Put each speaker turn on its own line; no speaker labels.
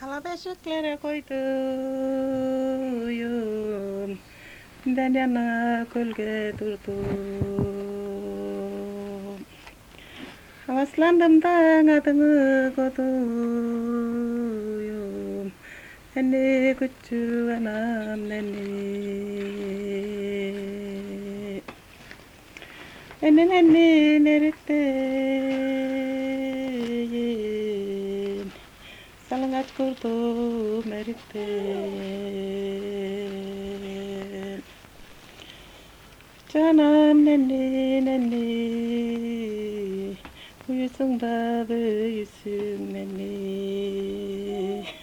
Kalabeşiklere koydum, ben yana gölge durdum. Havaslandım da adını koydum, nenni küçük anam nenni. Nenni nerekteyim, salıngat kurdum erikten. Canım nenni, uyusun da büyüsün nenni.